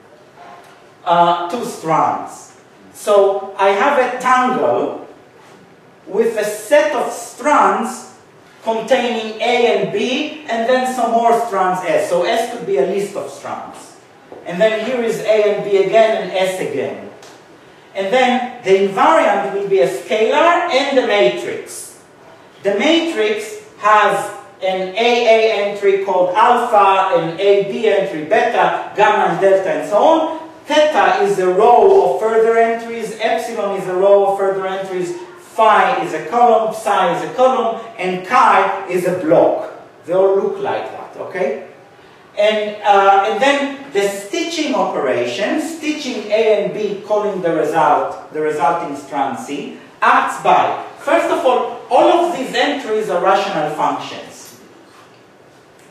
uh, two strands. So I have a tangle with a set of strands containing A and B, and then some more strands S. So S could be a list of strands. And then here is A and B again, and S again. And then the invariant will be a scalar and the matrix. The matrix has an A A entry called alpha, an A B entry beta, gamma and delta, and so on. Theta is a row of further entries, epsilon is a row of further entries, phi is a column, psi is a column, and chi is a block. They all look like that, okay? And, uh, and then the stitching operation, stitching A and B, calling the result, the resulting strand C, acts by, first of all, all of these entries are rational functions.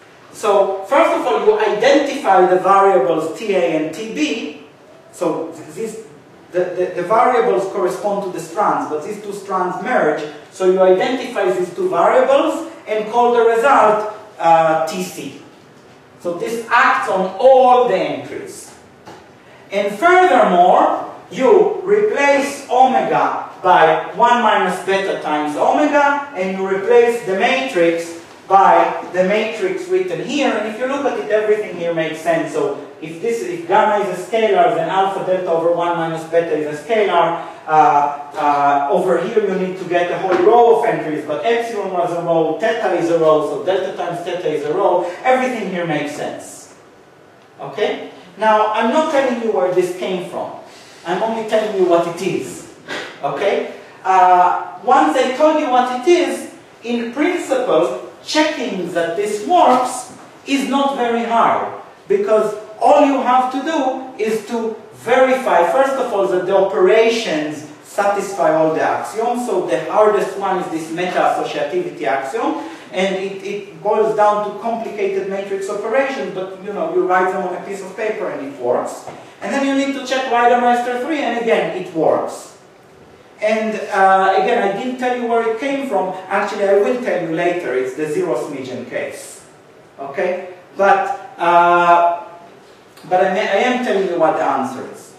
So first of all, you identify the variables T A and T B. So this, the, the, the variables correspond to the strands, but these two strands merge. So you identify these two variables and call the result uh, T C. So this acts on all the entries. And furthermore, you replace omega by one minus beta times omega, and you replace the matrix by the matrix written here. And if you look at it, everything here makes sense. So if this, if gamma is a scalar, then alpha delta over one minus beta is a scalar. Uh, uh, over here you need to get a whole row of entries, but epsilon was a row, theta is a row, so delta times theta is a row. Everything here makes sense. Okay? Now, I'm not telling you where this came from. I'm only telling you what it is. Okay? Uh, once I told you what it is, in principle, checking that this works is not very hard, because all you have to do is to verify, first of all, that the operations satisfy all the axioms. So the hardest one is this meta-associativity axiom, and it, it boils down to complicated matrix operations, but you know, you write them on a piece of paper and it works. And then you need to check Reidemeister three, and again, it works. And uh, again, I didn't tell you where it came from. Actually, I will tell you later. It's the zero smidgen case. Okay? But, uh, but I, I am telling you what the answer is.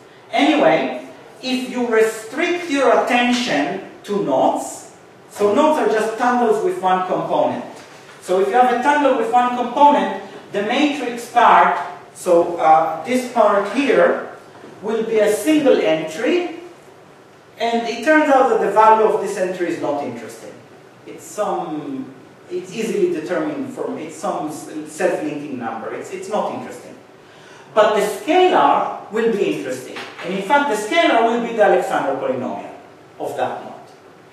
Anyway, if you restrict your attention to knots, so knots are just tangles with one component. So if you have a tangle with one component, the matrix part, so uh, this part here, will be a single entry. And it turns out that the value of this entry is not interesting. It's some, it's easily determined from, it's some self-linking number. It's, it's not interesting. But the scalar will be interesting. And in fact, the scalar will be the Alexander polynomial of that knot.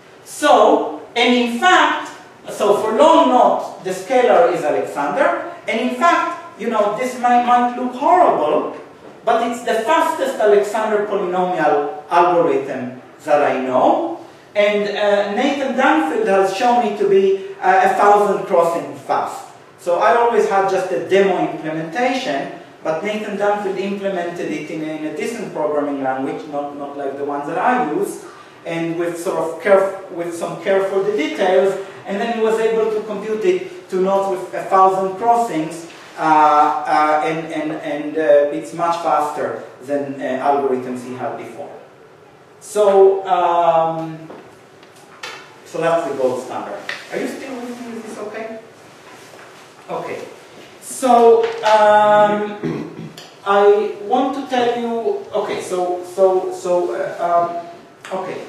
So, and in fact, so for long knot, the scalar is Alexander. And in fact, you know, this might, might look horrible, but it's the fastest Alexander polynomial algorithm that I know, and uh, Nathan Dunfield has shown it to be uh, a thousand crossing fast. So I always had just a demo implementation, but Nathan Dunfield implemented it in a, in a decent programming language, not, not like the ones that I use, and with sort of care, with some care for the details, and then he was able to compute it to nodes with a thousand crossings, uh, uh, and, and, and uh, it's much faster than uh, algorithms he had before. So, um, so that's the gold standard. Are you still with me? Is this okay? Okay. So, um, I want to tell you, okay, so, so, so, uh, um, okay.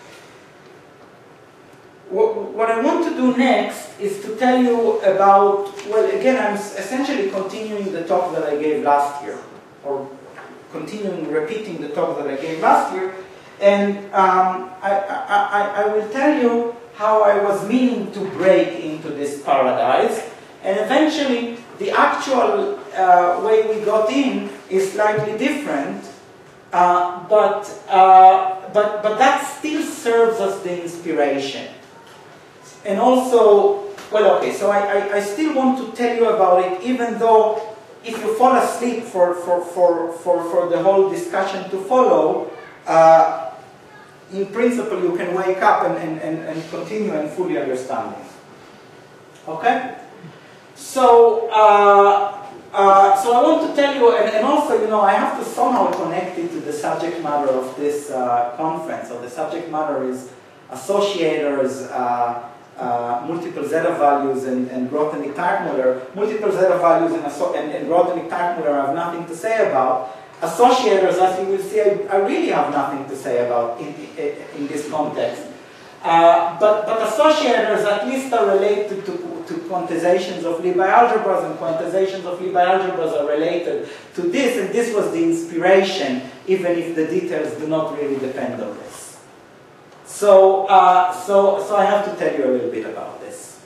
What, what I want to do next is to tell you about, well, again, I'm essentially continuing the talk that I gave last year, or continuing repeating the talk that I gave last year. And um, I, I, I will tell you how I was meaning to break into this paradise. And eventually, the actual uh, way we got in is slightly different. Uh, but, uh, but, but that still serves as the inspiration. And also, well, okay, so I, I, I still want to tell you about it, even though if you fall asleep for, for, for, for, for the whole discussion to follow, uh, in principle, you can wake up and, and, and, and continue and fully understand it. Okay? So, uh, uh, so I want to tell you, and, and also, you know, I have to somehow connect it to the subject matter of this uh, conference. So the subject matter is associators, uh, uh, multiple zeta values, and, and Grothendieck-Teichmuller. Multiple zeta values and, and, and Grothendieck-Teichmuller I have nothing to say about. Associators, as you will see, I, I really have nothing to say about in, in, in this context. Uh, but, but associators at least are related to, to quantizations of Lie algebras, and quantizations of Lie algebras are related to this, and this was the inspiration, even if the details do not really depend on this. So, uh, so, so I have to tell you a little bit about this.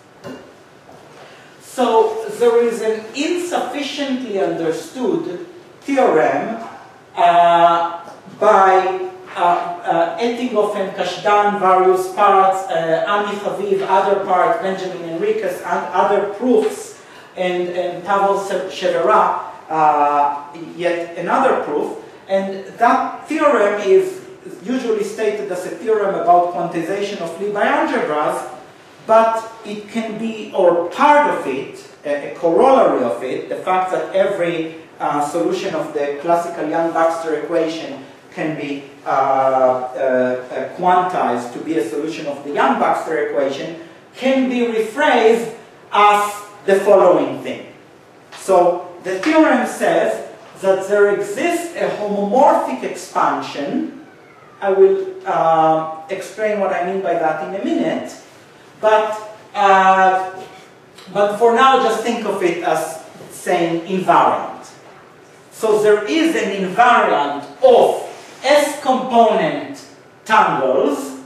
So there is an insufficiently understood theorem uh, by uh, uh, Ettinghoff, Kashdan, various parts, uh, Ami Haviv, other part, Benjamin Enriquez, and other proofs and, and Pavel-Shevera, uh, yet another proof. And that theorem is usually stated as a theorem about quantization of Libby algebras, but it can be, or part of it, a, a corollary of it, the fact that every uh, solution of the classical Yang-Baxter equation can be uh, uh, uh, quantized to be a solution of the Yang-Baxter equation, can be rephrased as the following thing. So the theorem says that there exists a homomorphic expansion. I will uh, explain what I mean by that in a minute, but, uh, but for now just think of it as saying invariant. So there is an invariant of S-component tangles,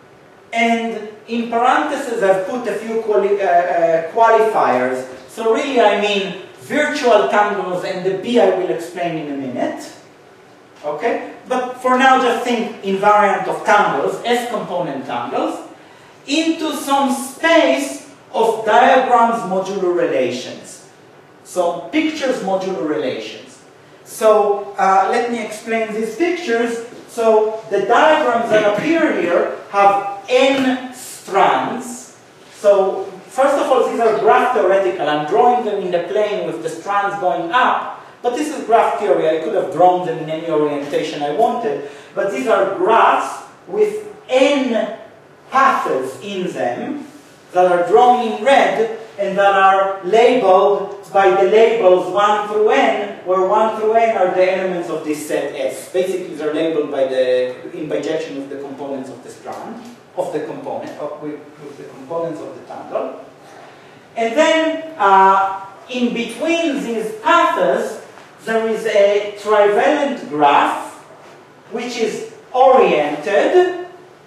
and in parentheses I've put a few quali uh, uh, qualifiers. So really I mean virtual tangles, and the B I will explain in a minute. Okay? But for now just think invariant of tangles, S-component tangles, into some space of diagrams modular relations. So pictures modular relations. So uh, let me explain these pictures. So the diagrams that appear here have n strands. So first of all, these are graph theoretical. I'm drawing them in the plane with the strands going up. But this is graph theory. I could have drawn them in any orientation I wanted. But these are graphs with n paths in them that are drawn in red and that are labeled by the labels one through n, where one through n are the elements of this set S. Basically, they're labeled by the in bijection with the components of the strand, of the component, of, with, with the components of the tangle. And then, uh, in between these paths, there is a trivalent graph, which is oriented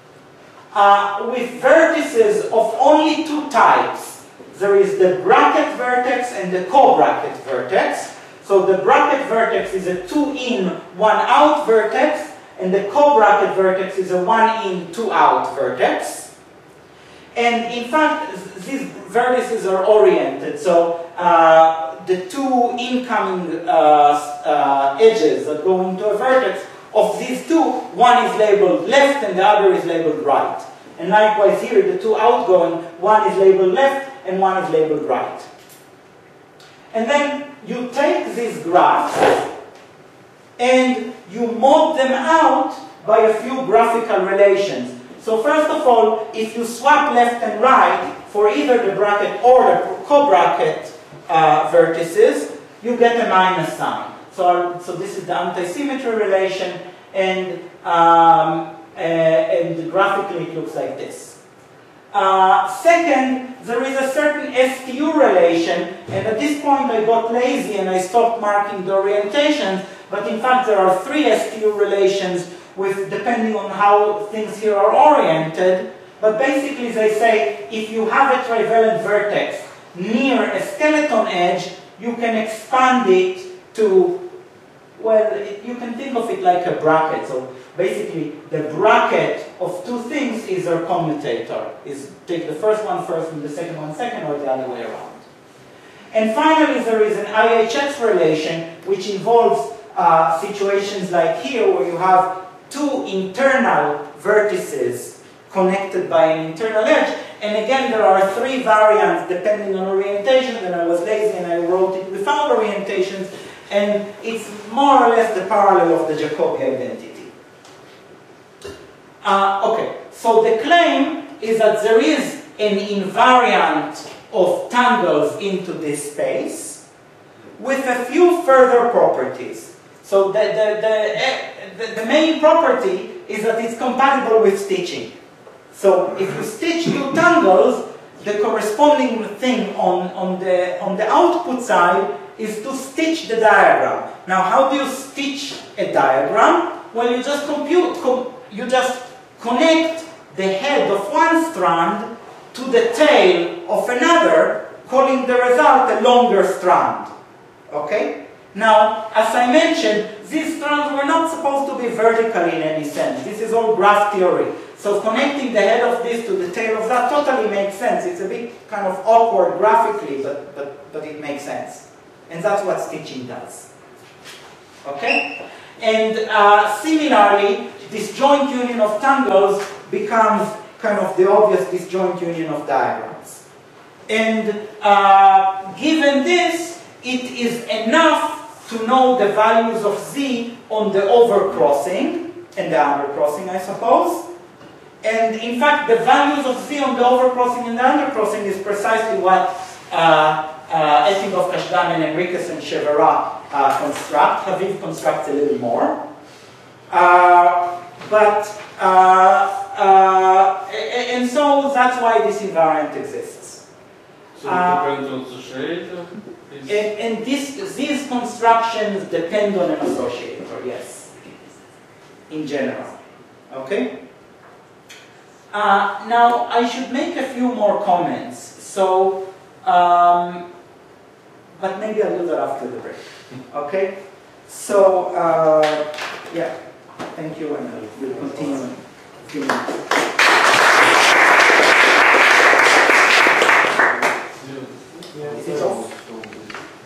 uh, with vertices of only two types. There is the bracket vertex and the co-bracket vertex. So the bracket vertex is a two in, one out vertex, and the co-bracket vertex is a one in, two out vertex. And in fact, these vertices are oriented. So uh, the two incoming uh, uh, edges that go into a vertex, of these two, one is labeled left and the other is labeled right. And likewise here, the two outgoing, one is labeled left and one is labeled right. And then you take these graphs and you mod them out by a few graphical relations. So first of all, if you swap left and right for either the bracket or the co-bracket uh, vertices, you get a minus sign. So, so this is the anti-symmetry relation, and, um, uh, and graphically it looks like this. Uh, second, there is a certain S T U relation, and at this point I got lazy and I stopped marking the orientations, but in fact there are three S T U relations with, depending on how things here are oriented, but basically they say if you have a trivalent vertex near a skeleton edge, you can expand it to, well, it, you can think of it like a bracket. So basically, the bracket of two things is their commutator. Is take the first one first and the second one second, or the other way around. And finally, there is an I H X relation, which involves uh, situations like here, where you have two internal vertices connected by an internal edge. And again, there are three variants depending on orientation, and I was lazy and I wrote it without orientations, and it's more or less the parallel of the Jacobi identity. Uh, okay, so the claim is that there is an invariant of tangles into this space with a few further properties. So the, the, the, the, the main property is that it's compatible with stitching. So if you stitch two tangles, the corresponding thing on, on, the, on the output side is to stitch the diagram. Now, how do you stitch a diagram? Well, you just compute, com you just connect the head of one strand to the tail of another, calling the result a longer strand. Okay? Now, as I mentioned, these strands were not supposed to be vertical in any sense. This is all graph theory. So connecting the head of this to the tail of that totally makes sense. It's a bit kind of awkward graphically, but, but, but it makes sense. And that's what stitching does. Okay? And uh, similarly, disjoint union of tangles becomes kind of the obvious disjoint union of diagrams. And uh, given this, it is enough to know the values of z on the overcrossing and the undercrossing, I suppose. And in fact, the values of z on the overcrossing and the undercrossing is precisely what uh, uh, Ettinghoff, Kashdan, and Enriquez and Chevera uh, construct. Haviv constructs a little more. Uh, but, uh, uh, and so that's why this invariant exists. So it Uh, depends on the shade? And, and this, these constructions depend on an associator, yes, in general. Okay? Uh, now, I should make a few more comments. So, um, but maybe I'll do that after the break. Okay? So, uh, yeah, thank you, and we'll continue in a few minutes. Yeah, Is it off?